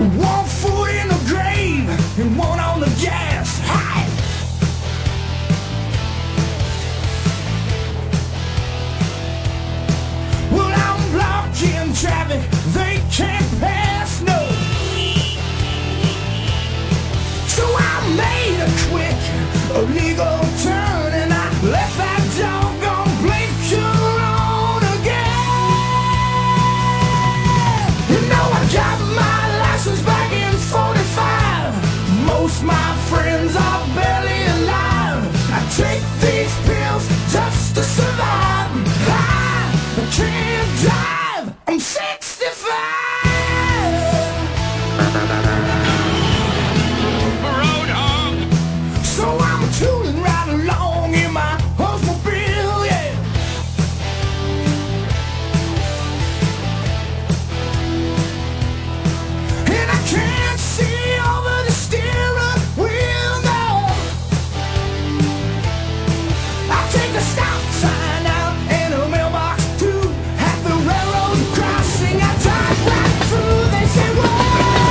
One foot in the grave and one on the gas. Hey! Well, I'm blocking traffic, they can't pass, no. So I made a quick, illegal turn and I left that doggone blinker on again. You know I got my license back in 45. Most my friends are barely alive. I take these pills just to survive. I can't drive, I'm 65. So I'm tooling right along in my Oldsmobile, yeah. And I can't see over the steering wheel, no. I take a stop sign out and a mailbox too. At the railroad crossing I drive right through. They say, whoa,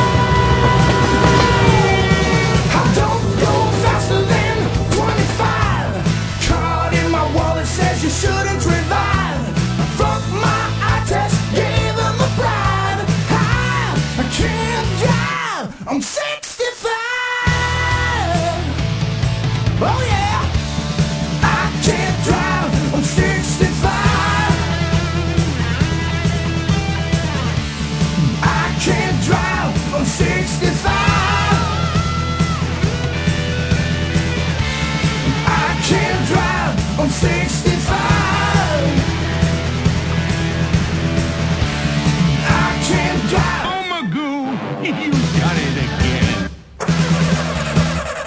I don't go faster than 25. Card in my wallet says you shouldn't revive. Fuck my eye test, gave them a bribe. I can't drive, I'm 65. Oh yeah, I can't drive, I'm 65. I can't drive, I'm 65. I can't drive, I'm 65. I can't drive. Oh, Magoo, you got it.